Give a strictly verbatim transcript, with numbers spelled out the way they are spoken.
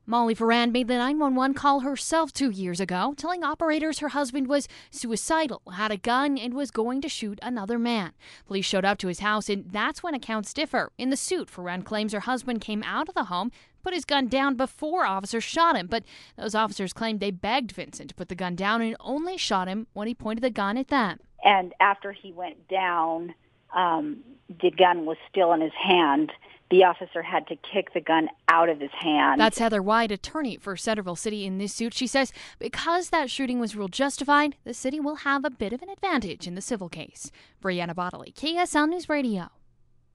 Molly Ferrand made the nine one one call herself two years ago, telling operators her husband was suicidal, had a gun, and was going to shoot another man. Police showed up to his house, and that's when accounts differ. In the suit, Ferrand claims her husband came out of the home, put his gun down before officers shot him, but those officers claimed they begged Vincent to put the gun down and only shot him when he pointed the gun at them. And after he went down, um, the gun was still in his hand. The officer had to kick the gun out of his hand. That's Heather White, attorney for Centerville City in this suit. She says because that shooting was ruled justified, the city will have a bit of an advantage in the civil case. Brianna Bodley, K S L News Radio.